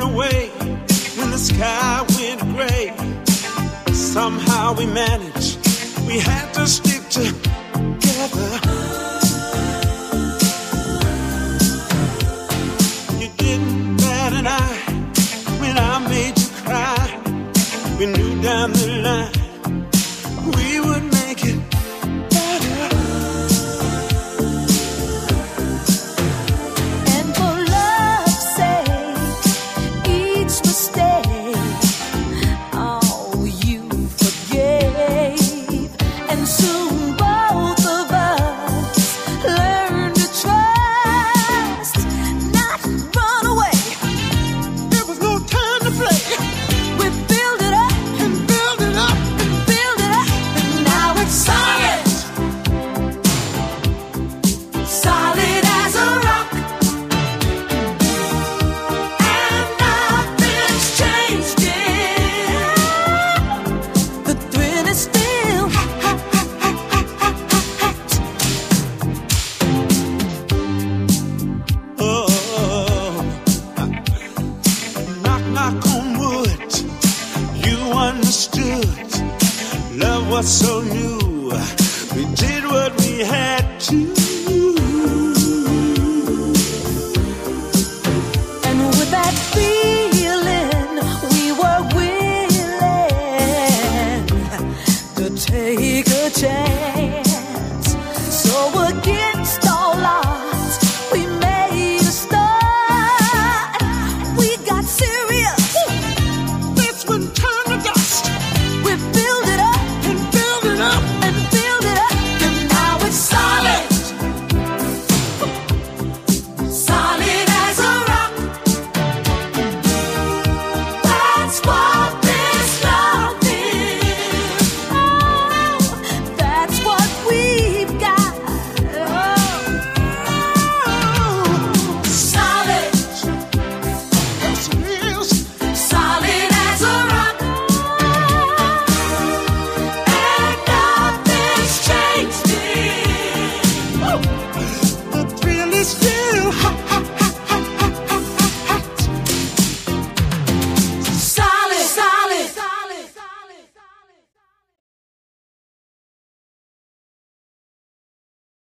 away when the sky went gray. Somehow we managed, we had to stick together. You didn't bat an eye when I made you cry. We knew down the line we would make it better. And for love's sake, each mistake, oh, you forgave. And soon both of us learned to trust, not run away. There was no time to play. We build it up And build it up. and build it up, and now it's solid. Solid as a rock. And nothing's changed it. The thrill is still Oh, knock, knock on wood. You understood. Love was so new. We did what we had to. And with that feeling, we were willing to take a chance. So against all odds, we made a start. We got serious. That's when turn to dust. We build it up And build it up. and build it up, and now it's solid. Solid as a rock. That's what this love is. Oh, that's what we've got. Oh, solid. Yes, it is. Solid as a rock. And nothing's changed it. The thrill is still hot.